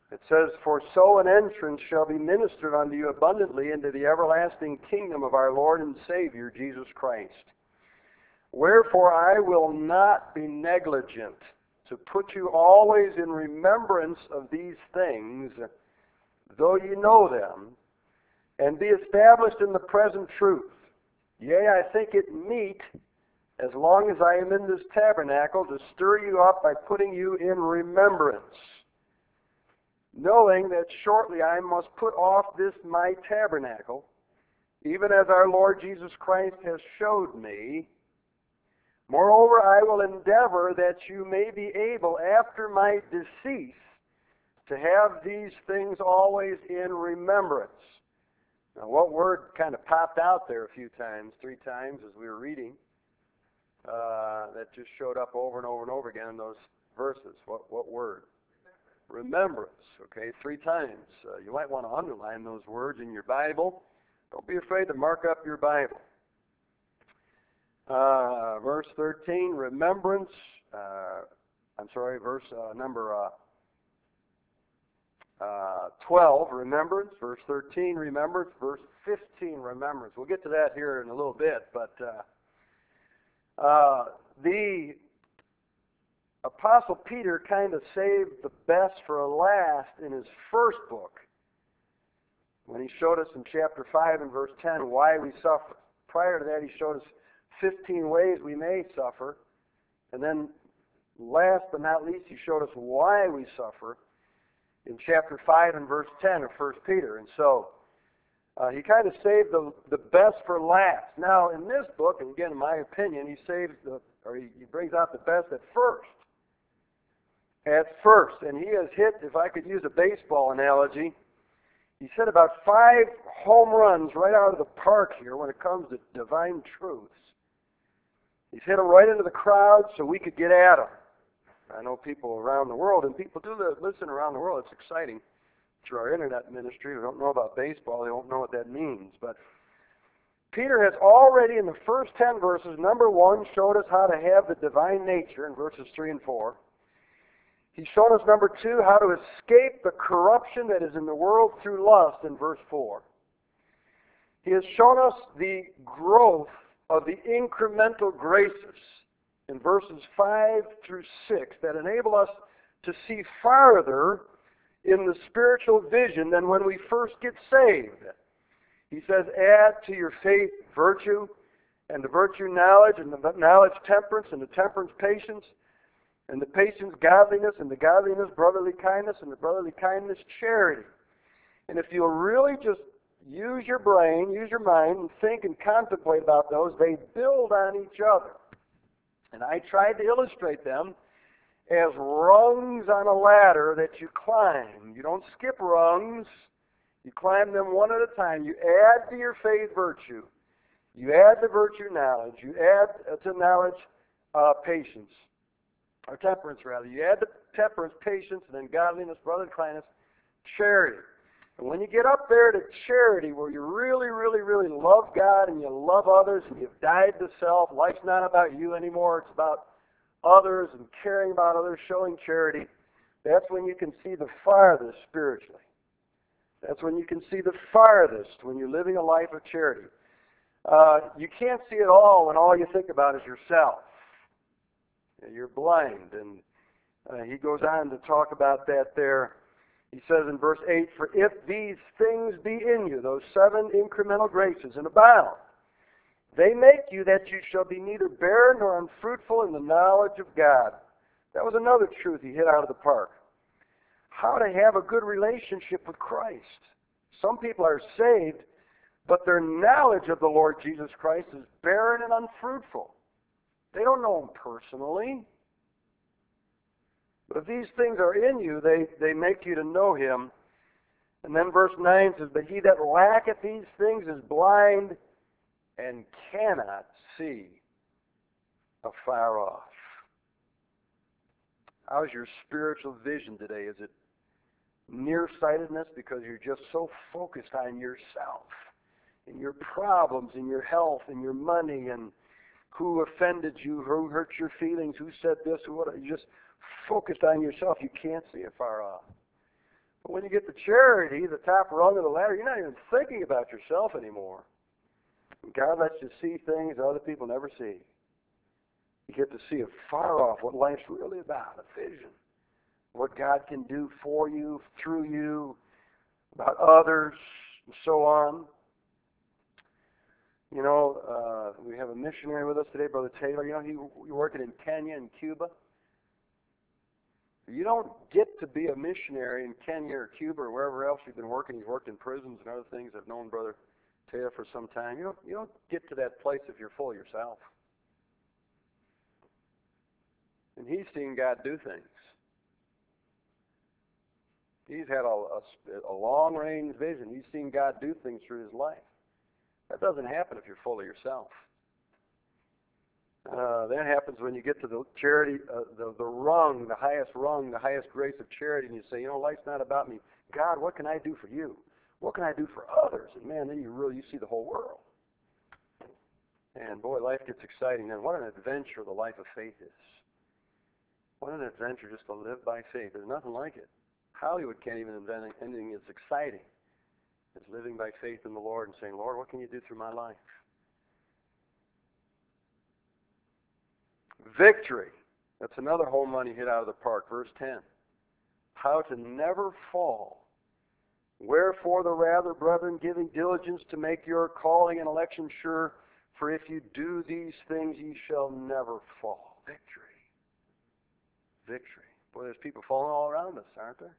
It says, "For so an entrance shall be ministered unto you abundantly into the everlasting kingdom of our Lord and Savior, Jesus Christ. Wherefore I will not be negligent to put you always in remembrance of these things, though ye know them, and be established in the present truth. Yea, I think it meet, as long as I am in this tabernacle, to stir you up by putting you in remembrance, knowing that shortly I must put off this my tabernacle, even as our Lord Jesus Christ has showed me. Moreover, I will endeavor that you may be able, after my decease, to have these things always in remembrance." Now, what word kind of popped out there a few times, 3 times as we were reading, that just showed up over and over and over again in those verses? What word? Remembrance. Okay, 3 times. You might want to underline those words in your Bible. Don't be afraid to mark up your Bible. Verse 13, remembrance. Verse number 12, remembrance. Verse 13, remembrance. Verse 15, remembrance. We'll get to that here in a little bit, but the Apostle Peter kind of saved the best for last in his first book, when he showed us in chapter 5 and verse 10 why we suffer. Prior to that, he showed us 15 ways we may suffer. And then, last but not least, he showed us why we suffer in chapter 5 and verse 10 of 1 Peter. And so, he kind of saved the best for last. Now, in this book, and again, in my opinion, he brings out the best at first. At first. And he has hit, if I could use a baseball analogy, he's hit about 5 home runs right out of the park here when it comes to divine truths. He's hit them right into the crowd so we could get at them. I know people around the world, and people do listen around the world. It's exciting. Through our internet ministry, who don't know about baseball, they won't know what that means. But Peter has already, in the first 10 verses, number 1, showed us how to have the divine nature in verses 3 and 4. He's shown us, number 2, how to escape the corruption that is in the world through lust in verse 4. He has shown us the growth of the incremental graces in verses 5 through 6 that enable us to see farther in the spiritual vision than when we first get saved. He says, add to your faith virtue, and to virtue knowledge, and the knowledge temperance, and the temperance patience, and the patience godliness, and the godliness brotherly kindness, and the brotherly kindness charity. And if you'll really just use your brain, use your mind, and think and contemplate about those, they build on each other. And I tried to illustrate them as rungs on a ladder that you climb. You don't skip rungs. You climb them one at a time. You add to your faith virtue. You add to virtue knowledge. You add to knowledge patience. Or temperance, rather. You add to temperance patience, and then godliness, brotherly kindness, charity. And when you get up there to charity, where you really, really, really love God and you love others and you've died to self, life's not about you anymore, it's about others and caring about others, showing charity, that's when you can see the farthest spiritually. That's when you can see the farthest when you're living a life of charity. You can't see it all when all you think about is yourself. You're blind. And he goes on to talk about that there. He says in verse 8, "For if these things be in you," those 7 incremental graces, "and abound, they make you that you shall be neither barren nor unfruitful in the knowledge of God." That was another truth he hit out of the park. How to have a good relationship with Christ. Some people are saved, but their knowledge of the Lord Jesus Christ is barren and unfruitful. They don't know Him personally. But if these things are in you, they make you to know Him. And then verse 9 says, "But he that lacketh these things is blind and cannot see afar off." How's your spiritual vision today? Is it nearsightedness because you're just so focused on yourself and your problems and your health and your money and who offended you, who hurt your feelings, who said this, who what? You're just focused on yourself. You can't see it far off. When you get to charity, the top rung of the ladder, you're not even thinking about yourself anymore. God lets you see things that other people never see. You get to see afar off what life's really about, a vision. What God can do for you, through you, about others, and so on. You know, we have a missionary with us today, Brother Taylor. You know, he's working in Kenya and Cuba. You don't get to be a missionary in Kenya or Cuba or wherever else you've been working. He's worked in prisons and other things. I've known Brother Taylor for some time. You don't get to that place if you're full of yourself. And he's seen God do things. He's had a long-range vision. He's seen God do things through his life. That doesn't happen if you're full of yourself. That happens when you get to the charity, the rung, the highest grace of charity, and you say, you know, life's not about me. God, what can I do for you? What can I do for others? And man, then you see the whole world. And boy, life gets exciting then. What an adventure the life of faith is. What an adventure just to live by faith. There's nothing like it. Hollywood can't even invent anything as exciting as living by faith in the Lord and saying, Lord, what can you do through my life? Victory. That's another home run he hit out of the park. Verse 10. How to never fall. Wherefore the rather, brethren, giving diligence to make your calling and election sure, for if you do these things, ye shall never fall. Victory. Victory. Boy, there's people falling all around us, aren't there?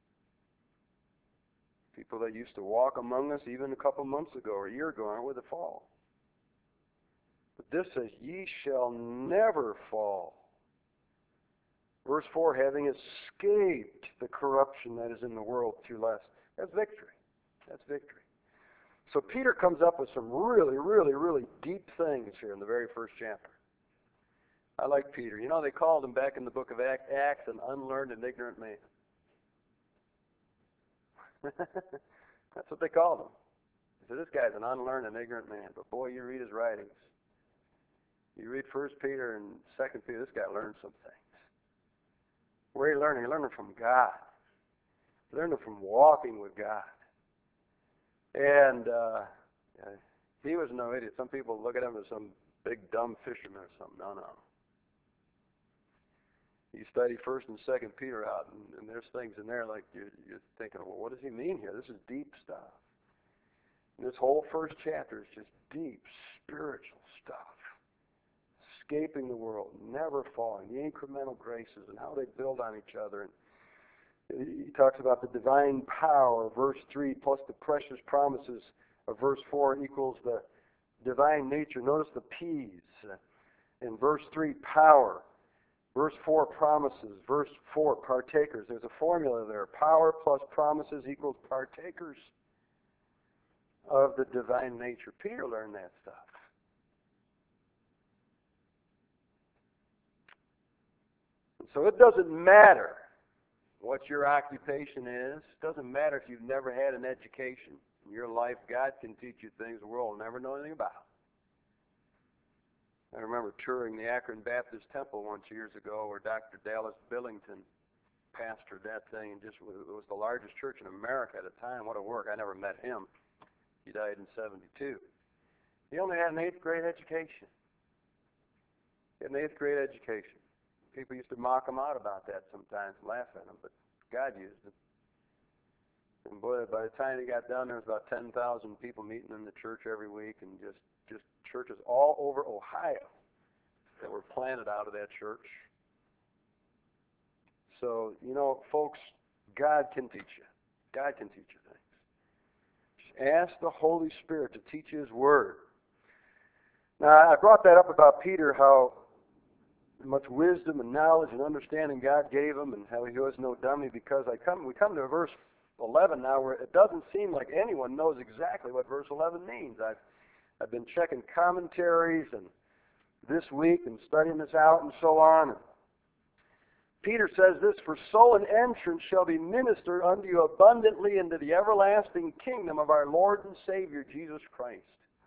People that used to walk among us even a couple months ago or a year ago aren't with a fall. But this says, ye shall never fall. Verse 4, having escaped the corruption that is in the world through lust. That's victory. That's victory. So Peter comes up with some really, really, really deep things here in the very first chapter. I like Peter. You know, they called him back in the book of Acts an unlearned and ignorant man. That's what they called him. They said, this guy's an unlearned and ignorant man. But boy, you read his writings. You read 1 Peter and 2 Peter, this guy learned some things. Where are you learning? You're learning from God. You're learning from walking with God. And he was no idiot. Some people look at him as some big dumb fisherman or something. No. You study 1 and 2 Peter out, and there's things in there like you're thinking, well, what does he mean here? This is deep stuff. And this whole first chapter is just deep, spiritual stuff. Escaping the world, never falling, the incremental graces and how they build on each other. And he talks about the divine power, verse 3, plus the precious promises of verse 4 equals the divine nature. Notice the P's. In verse 3, power. Verse 4, promises. Verse 4, partakers. There's a formula there. Power plus promises equals partakers of the divine nature. Peter learned that stuff. So it doesn't matter what your occupation is. It doesn't matter if you've never had an education. In your life, God can teach you things the world will never know anything about. I remember touring the Akron Baptist Temple once years ago where Dr. Dallas Billington pastored that thing. And it was the largest church in America at the time. What a work. I never met him. He died in 1972. He only had an 8th grade education. He had an 8th grade education. People used to mock him out about that sometimes and laugh at him, but God used it. And boy, by the time he got down there, was about 10,000 people meeting in the church every week, and just churches all over Ohio that were planted out of that church. So, you know, folks, God can teach you. God can teach you things. Just ask the Holy Spirit to teach you His Word. Now, I brought that up about Peter, how much wisdom and knowledge and understanding God gave him, and how he was no dummy, because we come to verse 11 now where it doesn't seem like anyone knows exactly what verse 11 means. I've been checking commentaries and this week and studying this out and so on. And Peter says this, for so an entrance shall be ministered unto you abundantly into the everlasting kingdom of our Lord and Savior Jesus Christ.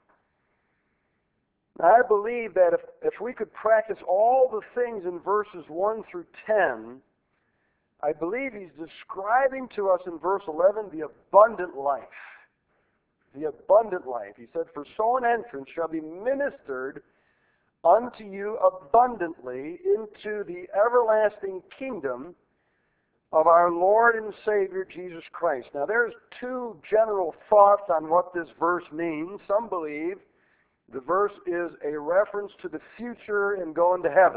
Now, I believe that if we could practice all the things in verses 1 through 10, I believe he's describing to us in verse 11 the abundant life. The abundant life. He said, "For so an entrance shall be ministered unto you abundantly into the everlasting kingdom of our Lord and Savior Jesus Christ." Now there's two general thoughts on what this verse means. Some believe the verse is a reference to the future and going to heaven.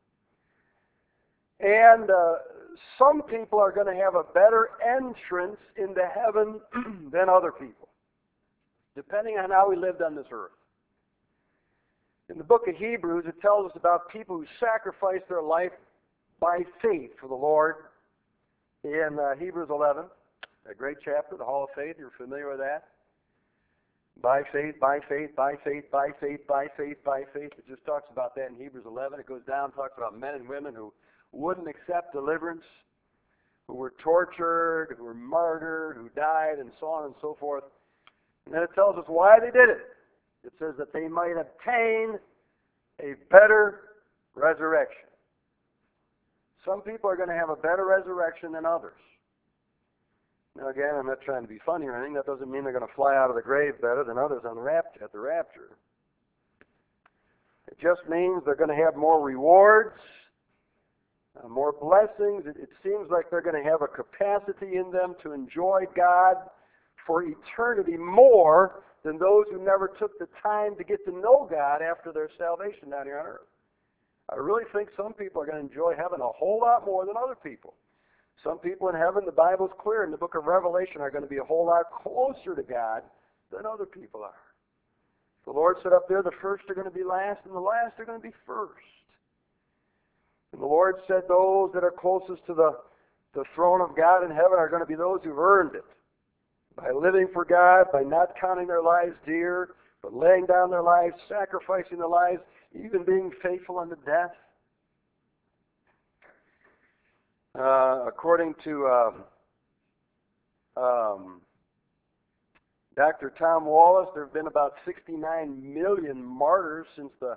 And some people are going to have a better entrance into heaven than other people, depending on how we lived on this earth. In the book of Hebrews, it tells us about people who sacrificed their life by faith for the Lord. In Hebrews 11, a great chapter, the Hall of Faith, you're familiar with that? By faith, by faith, by faith, by faith, by faith, by faith. It just talks about that in Hebrews 11. It goes down, talks about men and women who wouldn't accept deliverance, who were tortured, who were martyred, who died, and so on and so forth. And then it tells us why they did it. It says that they might obtain a better resurrection. Some people are going to have a better resurrection than others. Now again, I'm not trying to be funny or anything. That doesn't mean they're going to fly out of the grave better than others at the rapture. It just means they're going to have more rewards, more blessings. It seems like they're going to have a capacity in them to enjoy God for eternity more than those who never took the time to get to know God after their salvation down here on earth. I really think some people are going to enjoy heaven a whole lot more than other people. Some people in heaven, the Bible's clear, in the book of Revelation, are going to be a whole lot closer to God than other people are. The Lord said up there, the first are going to be last, and the last are going to be first. And the Lord said those that are closest to the throne of God in heaven are going to be those who've earned it. By living for God, by not counting their lives dear, but laying down their lives, sacrificing their lives, even being faithful unto death. According to Dr. Tom Wallace, there have been about 69 million martyrs since the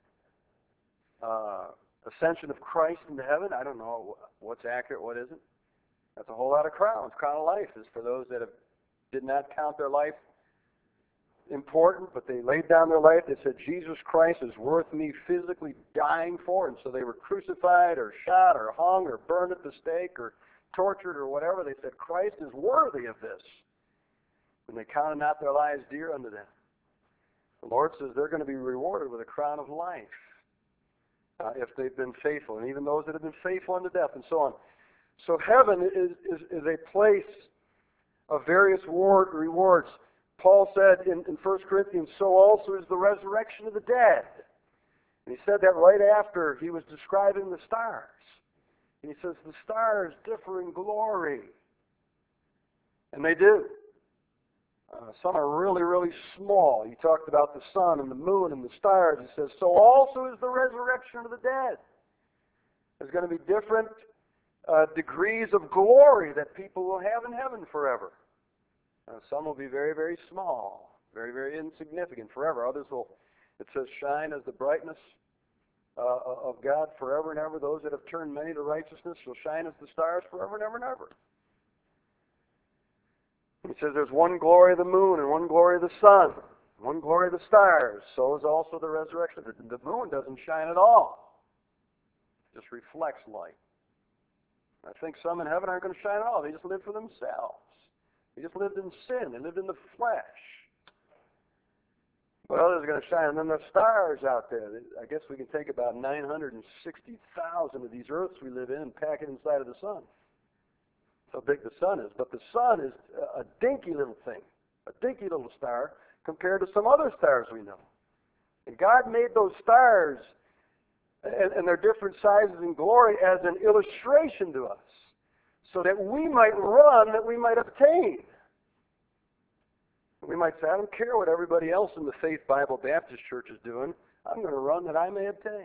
ascension of Christ into heaven. I don't know what's accurate, what isn't. That's a whole lot of crowns. Crown of life is for those that did not count their life important, but they laid down their life. They said, Jesus Christ is worth me physically dying for, and so they were crucified or shot or hung or burned at the stake or tortured or whatever. They said, Christ is worthy of this. And they counted not their lives dear unto them. The Lord says they're going to be rewarded with a crown of life if they've been faithful, and even those that have been faithful unto death, and so on. So heaven is a place of various rewards. Paul said in 1 Corinthians, so also is the resurrection of the dead. And he said that right after he was describing the stars. And he says the stars differ in glory. And they do. Some are really, really small. He talked about the sun and the moon and the stars. He says, so also is the resurrection of the dead. There's going to be different degrees of glory that people will have in heaven forever. Some will be very, very small, very, very insignificant forever. Others will, it says, shine as the brightness of God forever and ever. Those that have turned many to righteousness shall shine as the stars forever and ever and ever. He says there's one glory of the moon and one glory of the sun, one glory of the stars. So is also the resurrection. The moon doesn't shine at all. It just reflects light. I think some in heaven aren't going to shine at all. They just live for themselves. They just lived in sin. They lived in the flesh. But others are going to shine. And then the stars out there. I guess we can take about 960,000 of these earths we live in and pack it inside of the sun. That's how big the sun is. But the sun is a dinky little thing, a dinky little star compared to some other stars we know. And God made those stars and their different sizes and glory as an illustration to us, so that we might run, that we might obtain. We might say, I don't care what everybody else in the Faith Bible Baptist Church is doing. I'm going to run that I may obtain.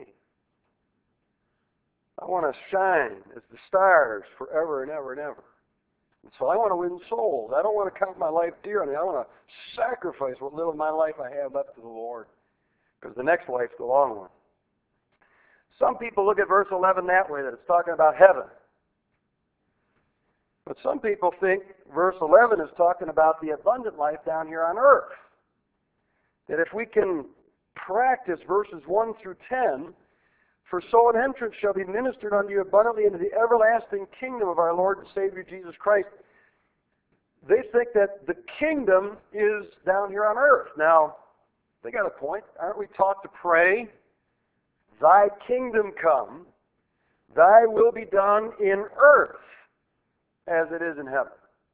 I want to shine as the stars forever and ever and ever. And so I want to win souls. I don't want to count my life dear. I want to sacrifice what little of my life I have left to the Lord, because the next life's the long one. Some people look at verse 11 that way, that it's talking about heaven. But some people think verse 11 is talking about the abundant life down here on earth. That if we can practice verses 1 through 10, for so an entrance shall be ministered unto you abundantly into the everlasting kingdom of our Lord and Savior Jesus Christ. They think that the kingdom is down here on earth. Now, they got a point. Aren't we taught to pray, thy kingdom come, thy will be done in earth as it is in heaven?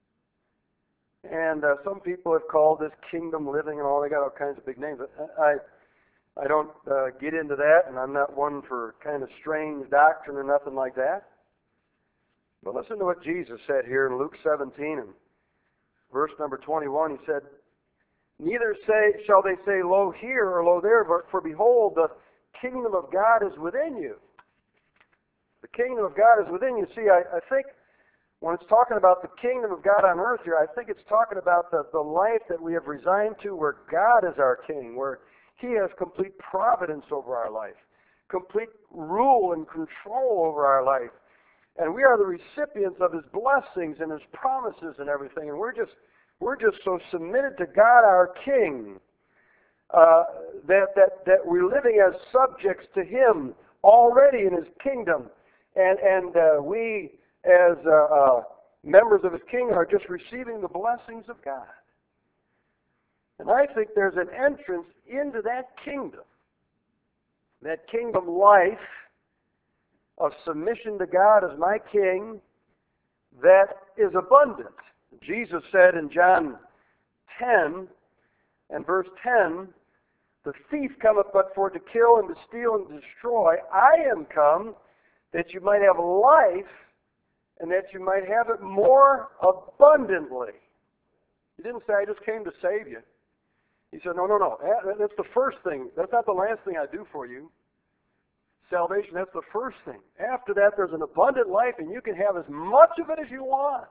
And some people have called this kingdom living and all. They got all kinds of big names. I don't get into that, and I'm not one for kind of strange doctrine or nothing like that. But listen to what Jesus said here in Luke 17 and verse number 21. He said, neither shall they say, lo here or lo there, for behold, the kingdom of God is within you. The kingdom of God is within you. See, I think when it's talking about the kingdom of God on earth here, I think it's talking about the life that we have resigned to where God is our king, where He has complete providence over our life, complete rule and control over our life. And we are the recipients of His blessings and His promises and everything. And we're just so submitted to God, our King, that we're living as subjects to Him already in His kingdom. And we, as members of His kingdom, are just receiving the blessings of God. And I think there's an entrance into that kingdom life of submission to God as my King, that is abundant. Jesus said in John 10 and verse 10, the thief cometh but for to kill and to steal and to destroy. I am come that you might have life and that you might have it more abundantly. He didn't say, I just came to save you. He said, no. That's the first thing. That's not the last thing I do for you. Salvation, that's the first thing. After that, there's an abundant life, and you can have as much of it as you want.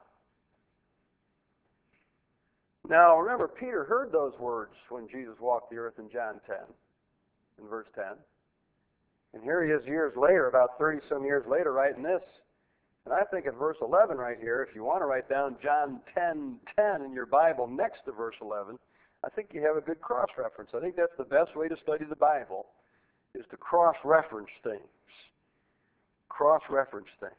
Now, remember, Peter heard those words when Jesus walked the earth in John 10, in verse 10. And here he is years later, about 30-some years later, writing this. And I think at verse 11 right here, if you want to write down John 10:10 in your Bible next to verse 11, I think you have a good cross-reference. I think that's the best way to study the Bible, is to cross-reference things. Cross-reference things.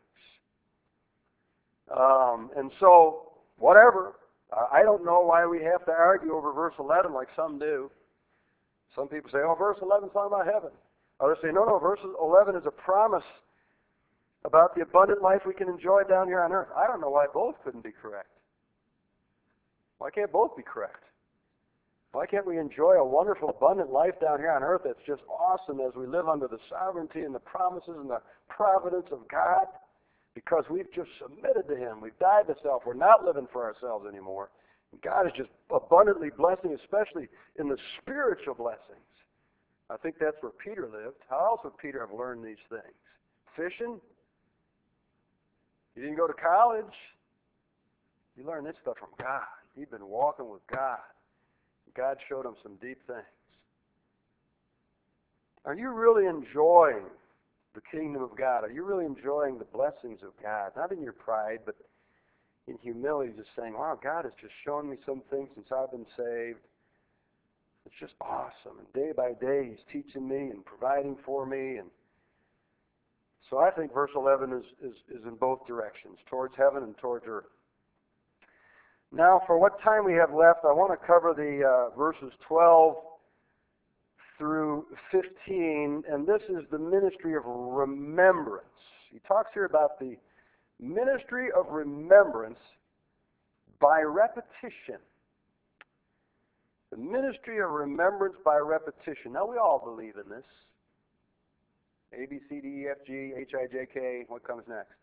And so, whatever. I don't know why we have to argue over verse 11 like some do. Some people say, oh, verse 11 is talking about heaven. Others say, no, verse 11 is a promise about the abundant life we can enjoy down here on earth. I don't know why both couldn't be correct. Why can't both be correct? Why can't we enjoy a wonderful, abundant life down here on earth that's just awesome as we live under the sovereignty and the promises and the providence of God? Because we've just submitted to Him. We've died to self. We're not living for ourselves anymore. And God is just abundantly blessing, especially in the spiritual blessings. I think that's where Peter lived. How else would Peter have learned these things? Fishing? He didn't go to college. He learned this stuff from God. He'd been walking with God. God showed him some deep things. Are you really enjoying the kingdom of God? Are you really enjoying the blessings of God? Not in your pride, but in humility, just saying, wow, God has just shown me some things since I've been saved. It's just awesome. And day by day, He's teaching me and providing for me. And so I think verse 11 is in both directions, towards heaven and towards earth. Now, for what time we have left, I want to cover the verses 12 through 15, and this is the ministry of remembrance. He talks here about the ministry of remembrance by repetition. The ministry of remembrance by repetition. Now, we all believe in this. A, B, C, D, E, F, G, H, I, J, K. What comes next?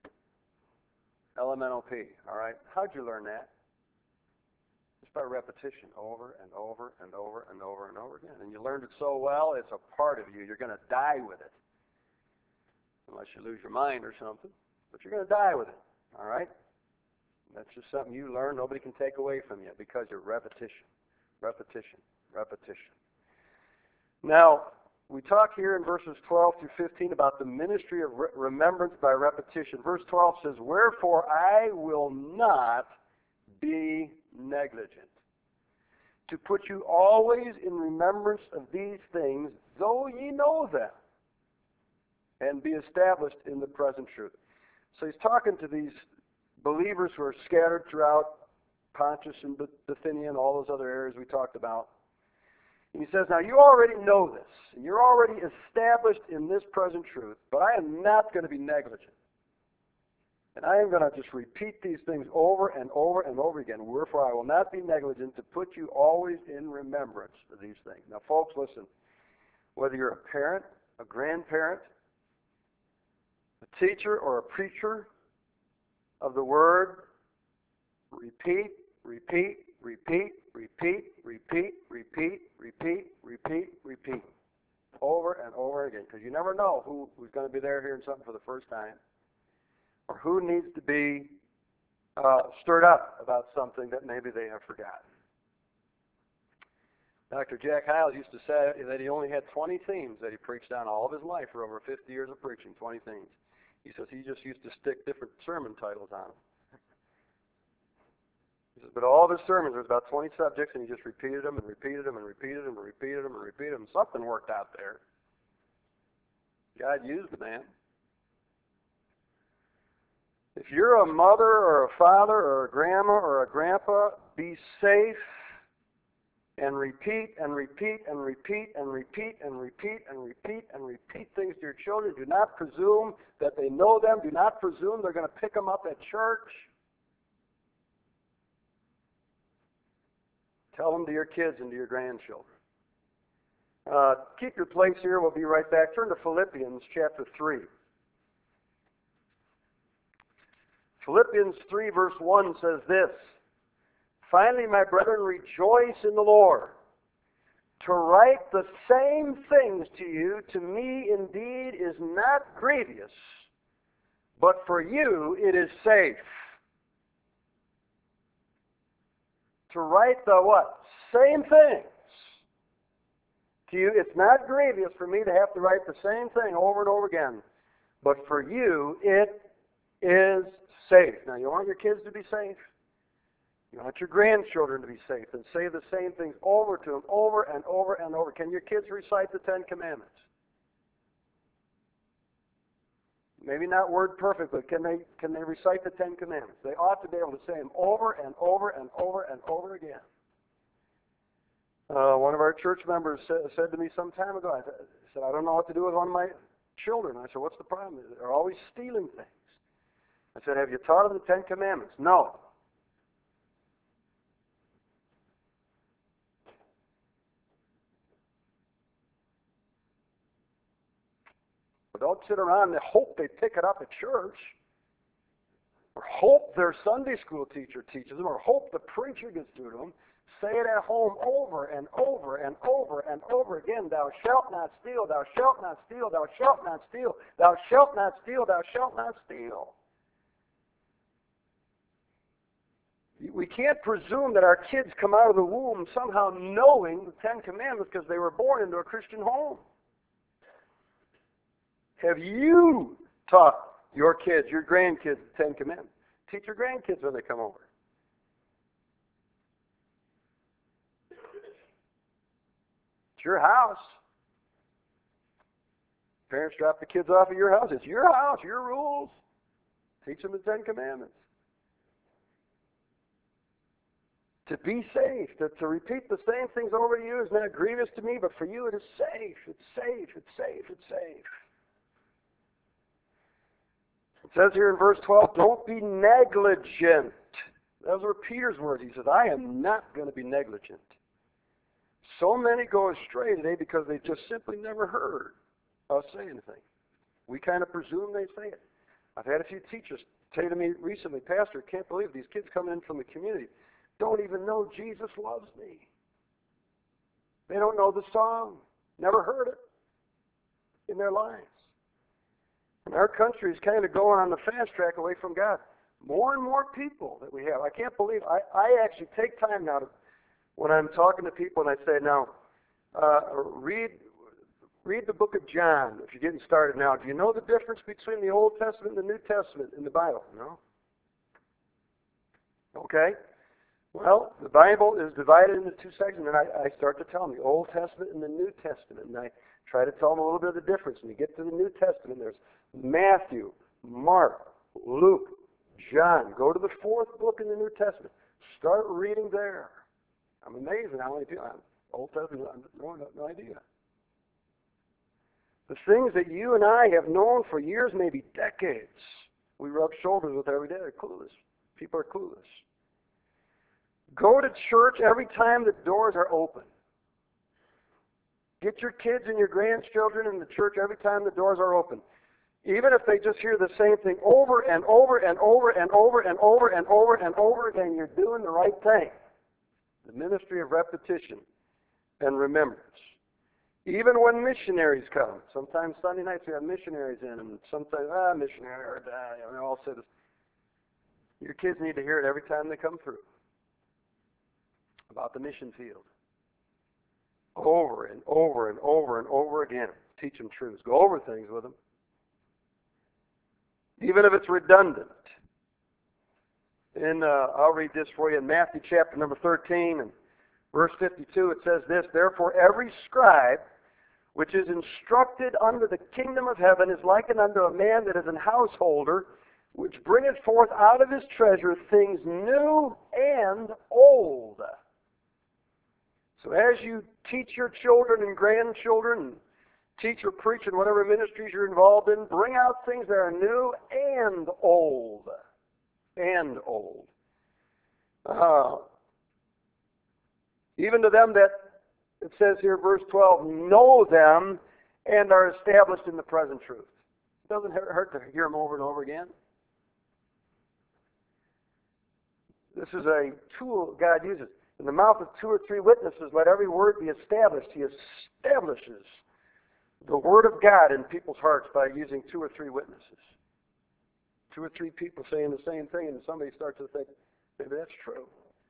L, M, N, O, P. All right. How'd you learn that? Just by repetition, over and over and over and over and over again. And you learned it so well, it's a part of you. You're going to die with it. Unless you lose your mind or something. But you're going to die with it. All right? That's just something you learn nobody can take away from you because you're repetition. Repetition. Repetition. Now, we talk here in verses 12 through 15 about the ministry of remembrance by repetition. Verse 12 says, "Wherefore I will not be negligent, to put you always in remembrance of these things, though ye know them, and be established in the present truth." So he's talking to these believers who are scattered throughout Pontus and Bithynia and all those other areas we talked about. And he says, now you already know this, and you're already established in this present truth, but I am not going to be negligent. And I am going to just repeat these things over and over and over again. Wherefore I will not be negligent to put you always in remembrance of these things. Now folks, listen, whether you're a parent, a grandparent, a teacher, or a preacher of the Word, repeat, repeat, repeat, repeat, repeat, repeat, repeat, repeat, repeat, over and over again. Because you never know who's going to be there hearing something for the first time, or who needs to be stirred up about something that maybe they have forgotten. Dr. Jack Hyles used to say that he only had 20 themes that he preached on all of his life for over 50 years of preaching, 20 themes. He says he just used to stick different sermon titles on them. But all of his sermons, there was about 20 subjects, and he just repeated them and repeated them and repeated them and repeated them and repeated them. Something worked out there. God used the man. If you're a mother or a father or a grandma or a grandpa, be safe and repeat and repeat and repeat and repeat and repeat and repeat and repeat things to your children. Do not presume that they know them. Do not presume they're going to pick them up at church. Tell them to your kids and to your grandchildren. Keep your place here. We'll be right back. Turn to Philippians chapter 3. Philippians 3 verse 1 says this, "Finally, my brethren, rejoice in the Lord. To write the same things to you, to me indeed is not grievous, but for you it is safe." To write the what? Same things to you. It's not grievous for me to have to write the same thing over and over again. But for you, it is safe. Now, you want your kids to be safe? You want your grandchildren to be safe, and say the same things over to them over and over and over. Can your kids recite the 10 Commandments? Maybe not word perfect, but can they recite the 10 Commandments? They ought to be able to say them over and over and over and over again. One of our church members said to me some time ago, I said, I don't know what to do with one of my children. I said, what's the problem? They're always stealing things. I said, have you taught them the 10 Commandments? No. But don't sit around and hope they pick it up at church, or hope their Sunday school teacher teaches them, or hope the preacher gets through to them. Say it at home over and over and over and over again. Thou shalt not steal, thou shalt not steal, thou shalt not steal, thou shalt not steal, thou shalt not steal. We can't presume that our kids come out of the womb somehow knowing the 10 Commandments because they were born into a Christian home. Have you taught your kids, your grandkids, the 10 Commandments? Teach your grandkids when they come over. It's your house. Parents drop the kids off at your house. It's your house, your rules. Teach them the 10 Commandments. To be safe, to repeat the same things over to you is not grievous to me, but for you it is safe. It's safe, it's safe, it's safe. It says here in verse 12, don't be negligent. Those are Peter's words. He says, I am not going to be negligent. So many go astray today because they just simply never heard us say anything. We kind of presume they say it. I've had a few teachers say to me recently, Pastor, can't believe these kids coming in from the community don't even know Jesus loves me. They don't know the song. Never heard it in their lives. And our country is kind of going on the fast track away from God. More and more people that we have. I can't believe, I actually take time now to, when I'm talking to people and I say, now, read Read the book of John if you're getting started now. Do you know the difference between the Old Testament and the New Testament in the Bible? No? Okay. Well, the Bible is divided into two sections, and I start to tell them the Old Testament and the New Testament, and I try to tell them a little bit of the difference. When you get to the New Testament, there's Matthew, Mark, Luke, John. Go to the fourth book in the New Testament. Start reading there. I'm amazed at how many people, Old Testament, I have no idea. The things that you and I have known for years, maybe decades, we rub shoulders with every day. They're clueless. People are clueless. Go to church every time the doors are open. Get your kids and your grandchildren in the church every time the doors are open. Even if they just hear the same thing over and over and over and over and over and over and over again, you're doing the right thing. The ministry of repetition and remembrance. Even when missionaries come, sometimes Sunday nights we have missionaries in, and sometimes, missionary, we all say this. Your kids need to hear it every time they come through about the mission field. Over and over and over and over again. Teach them truths. Go over things with them. Even if it's redundant. I'll read this for you in Matthew chapter number 13 and verse 52. It says this, "Therefore every scribe which is instructed unto the kingdom of heaven is likened unto a man that is an householder, which bringeth forth out of his treasure things new and old." So as you teach your children and grandchildren, teach or preach in whatever ministries you're involved in, bring out things that are new and old. And old. Even to them that, it says here, verse 12, know them and are established in the present truth. It doesn't hurt to hear them over and over again. This is a tool God uses. In the mouth of 2 or 3 witnesses, let every word be established. He establishes the Word of God in people's hearts by using 2 or 3 witnesses. 2 or 3 people saying the same thing, and somebody starts to think, maybe that's true.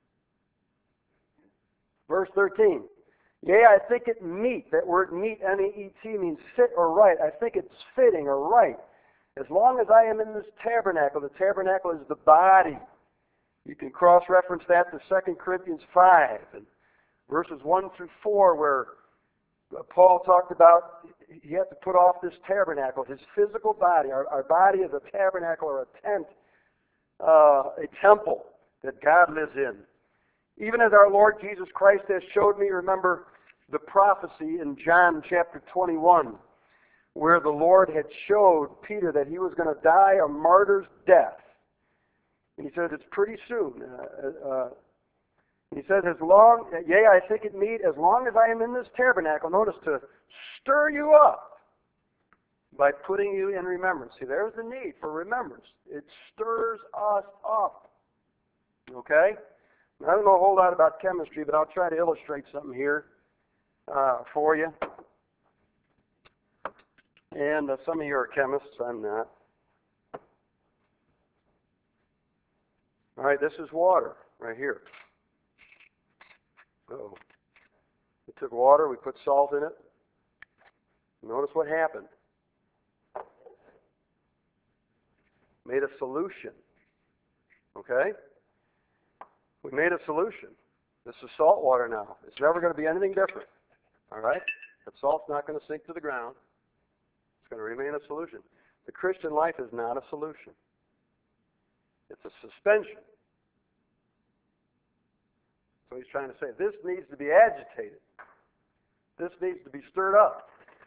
Verse 13. Yea, I think it meet. That word meet, M-E-E-T, means fit or right. I think it's fitting or right. As long as I am in this tabernacle, the tabernacle is the body. You can cross-reference that to 2 Corinthians 5 and verses 1 through 4, where Paul talked about he had to put off this tabernacle, his physical body. Our body is a tabernacle or a tent, a temple that God lives in. Even as our Lord Jesus Christ has showed me, remember the prophecy in John chapter 21, where the Lord had showed Peter that he was going to die a martyr's death. And he said, it's pretty soon. He says, yea, I think it meet, as long as I am in this tabernacle, notice, to stir you up by putting you in remembrance. See, there's the need for remembrance. It stirs us up. Okay? I don't know a whole lot about chemistry, but I'll try to illustrate something here for you. And some of you are chemists. I'm not. All right, this is water right here. So we took water, we put salt in it. Notice what happened. Made a solution. Okay? We made a solution. This is salt water now. It's never going to be anything different. All right? That salt's not going to sink to the ground. It's going to remain a solution. The Christian life is not a solution. It's a suspension. So he's trying to say, this needs to be agitated. This needs to be stirred up.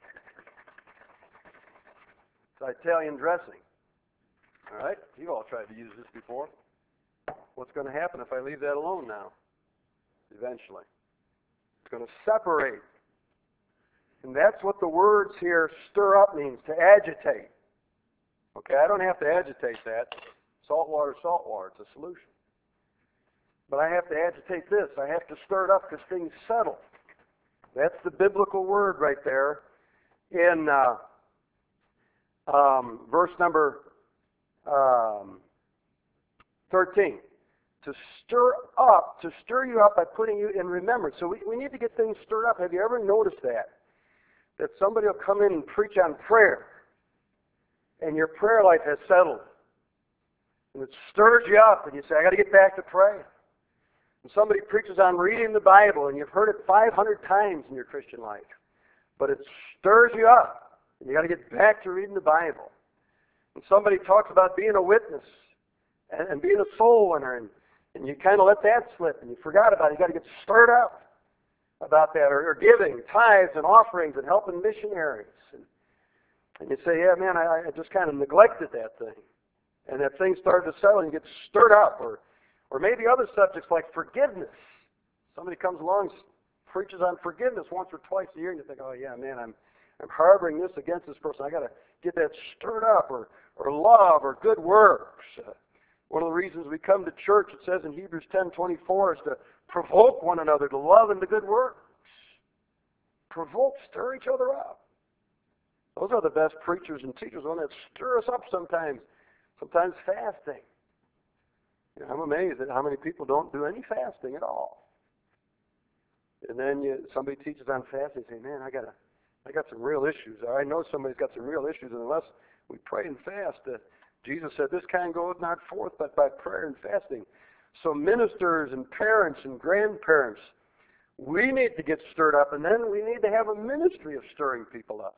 It's Italian dressing. All right? You've all tried to use this before. What's going to happen if I leave that alone now? Eventually. It's going to separate. And that's what the words here, stir up, means, to agitate. Okay, I don't have to agitate that. Salt water, it's a solution. But I have to agitate this. I have to stir it up because things settle. That's the biblical word right there in verse number 13. To stir you up by putting you in remembrance. So we need to get things stirred up. Have you ever noticed that? that somebody will come in and preach on prayer, and your prayer life has settled. And it stirs you up, and you say, I got to get back to praying. And somebody preaches on reading the Bible, and you've heard it 500 times in your Christian life. But it stirs you up, and you got to get back to reading the Bible. And somebody talks about being a witness and being a soul winner, and you kind of let that slip, and you forgot about it. You got to get stirred up about that, or giving tithes and offerings and helping missionaries. And you say, yeah, man, I just kind of neglected that thing. And that thing started to settle, and you get stirred up. Or maybe other subjects like forgiveness. Somebody comes along, preaches on forgiveness once or twice a year, and you think, oh yeah, man, I'm harboring this against this person. I got to get that stirred up, or love, or good works. One of the reasons we come to church, it says in Hebrews 10:24, is to provoke one another to love and to good works. Provoke, stir each other up. Those are the best preachers and teachers, the ones that stir us up sometimes. Sometimes fasting. You know, I'm amazed at how many people don't do any fasting at all. And then somebody teaches on fasting, and say, man, I got some real issues. I know somebody's got some real issues, and unless we pray and fast, Jesus said, this kind goeth not forth but by prayer and fasting. So ministers and parents and grandparents, we need to get stirred up, and then we need to have a ministry of stirring people up.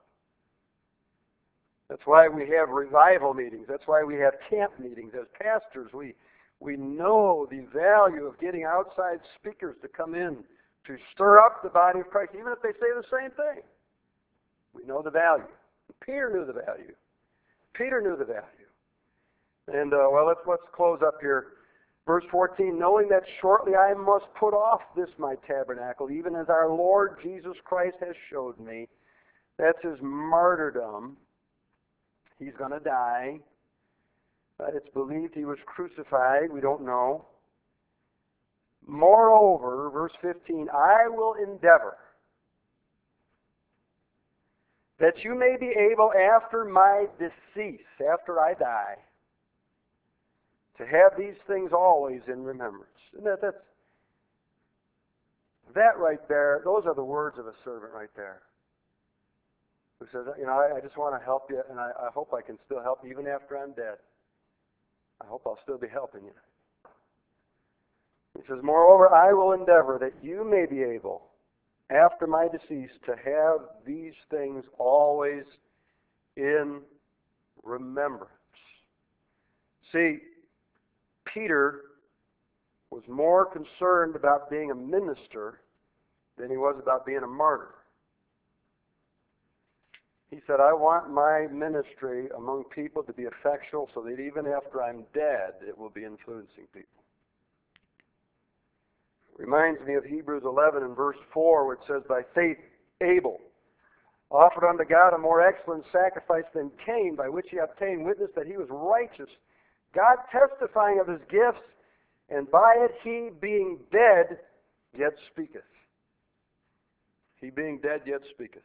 That's why we have revival meetings. That's why we have camp meetings. As pastors, we know the value of getting outside speakers to come in to stir up the body of Christ, even if they say the same thing. We know the value. Peter knew the value. Peter knew the value. And, let's close up here. Verse 14, knowing that shortly I must put off this my tabernacle, even as our Lord Jesus Christ has showed me. That's his martyrdom. He's going to die. It's believed he was crucified. We don't know. Moreover, verse 15, I will endeavor that you may be able after my decease, after I die, to have these things always in remembrance. And that right there, those are the words of a servant right there. Who says, I just want to help you, and I hope I can still help you even after I'm dead. I hope I'll still be helping you. He says, moreover, I will endeavor that you may be able, after my decease, to have these things always in remembrance. See, Peter was more concerned about being a minister than he was about being a martyr. He said, I want my ministry among people to be effectual so that even after I'm dead, it will be influencing people. Reminds me of Hebrews 11 and verse 4, where it says, by faith Abel offered unto God a more excellent sacrifice than Cain, by which he obtained witness that he was righteous, God testifying of his gifts, and by it he being dead yet speaketh. He being dead yet speaketh.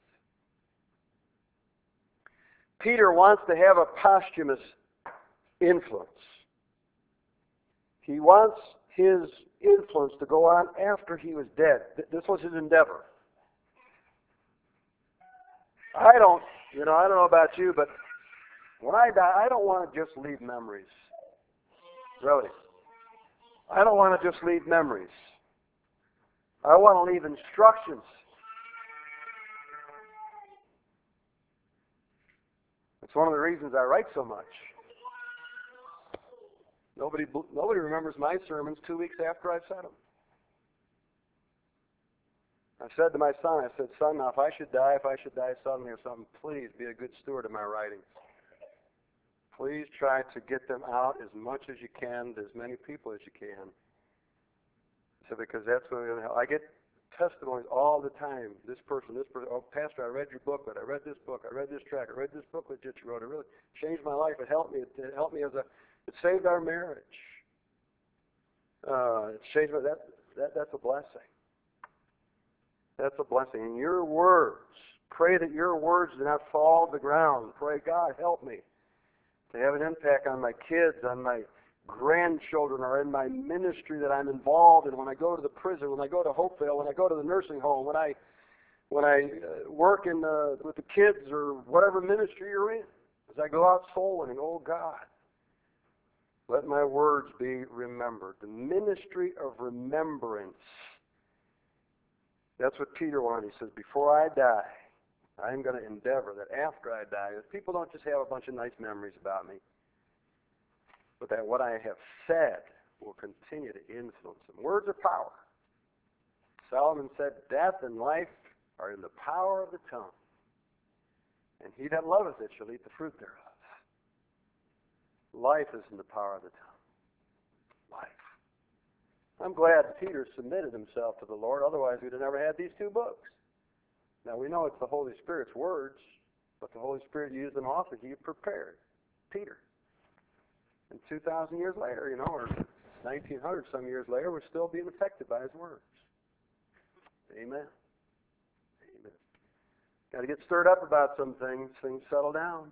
Peter wants to have a posthumous influence. He wants his influence to go on after he was dead. This was his endeavor. I don't know about you, but when I die, I don't want to just leave memories. Really. I don't want to just leave memories. I want to leave instructions. It's one of the reasons I write so much. Nobody remembers my sermons 2 weeks after I've said them. I said to my son, son, now if I should die suddenly or something, please be a good steward of my writings. Please try to get them out as much as you can to as many people as you can. So because that's what I get testimonies all the time. This person, oh, Pastor, I read your booklet. I read this book. I read this tract. I read this booklet that you wrote. It really changed my life. It helped me. It saved our marriage. It changed my, that's a blessing. That's a blessing. And your words, pray that your words do not fall to the ground. Pray, God, help me to have an impact on my kids, on my grandchildren, or in my ministry that I'm involved in. When I go to the prison, when I go to Hopevale, when I go to the nursing home, when I when I work with the kids or whatever ministry you're in, as I go out soul winning, oh God, let my words be remembered. The ministry of remembrance. That's what Peter wanted. He says, before I die, I'm going to endeavor that after I die, that people don't just have a bunch of nice memories about me, but that what I have said will continue to influence them. Words are power. Solomon said, death and life are in the power of the tongue, and he that loveth it shall eat the fruit thereof. Life is in the power of the tongue. Life. I'm glad Peter submitted himself to the Lord, otherwise we'd have never had these two books. Now we know it's the Holy Spirit's words, but the Holy Spirit used them also. He prepared Peter. And 2,000 years later, or 1,900 some years later, we're still being affected by his words. Amen. Amen. Got to get stirred up about some things. Things settle down.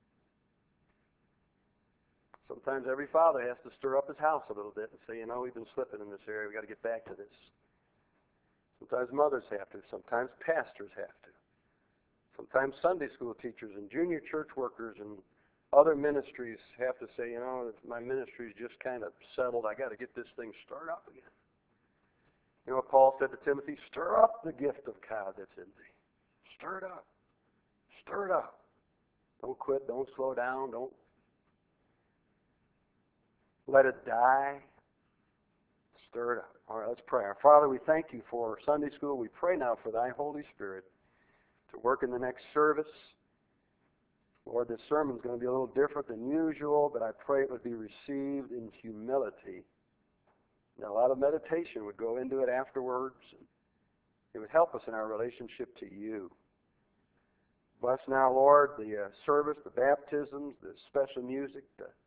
Sometimes every father has to stir up his house a little bit and say, we've been slipping in this area. We've got to get back to this. Sometimes mothers have to. Sometimes pastors have to. Sometimes Sunday school teachers and junior church workers and other ministries have to say, my ministry's just kind of settled. I got to get this thing stirred up again. You know what Paul said to Timothy? Stir up the gift of God that's in thee. Stir it up. Stir it up. Don't quit. Don't slow down. Don't let it die. Stir it up. All right, let's pray. Our Father, we thank you for Sunday school. We pray now for thy Holy Spirit to work in the next service. Lord, this sermon's going to be a little different than usual, but I pray it would be received in humility. And a lot of meditation would go into it afterwards. And it would help us in our relationship to you. Bless now, Lord, the service, the baptisms, the special music.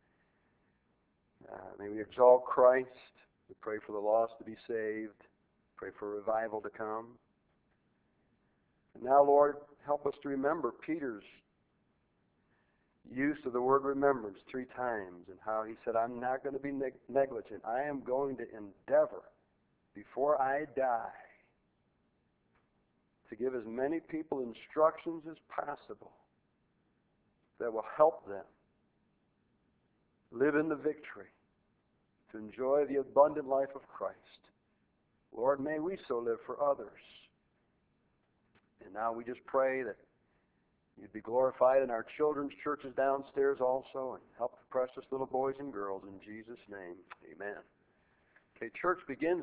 May we exalt Christ. We pray for the lost to be saved. Pray for revival to come. And now, Lord, help us to remember Peter's use of the word remembrance 3 times and how he said, I'm not going to be negligent. I am going to endeavor before I die to give as many people instructions as possible that will help them live in the victory, to enjoy the abundant life of Christ. Lord, may we so live for others. And now we just pray that you'd be glorified in our children's churches downstairs also, and help the precious little boys and girls in Jesus' name. Amen. Okay, church begins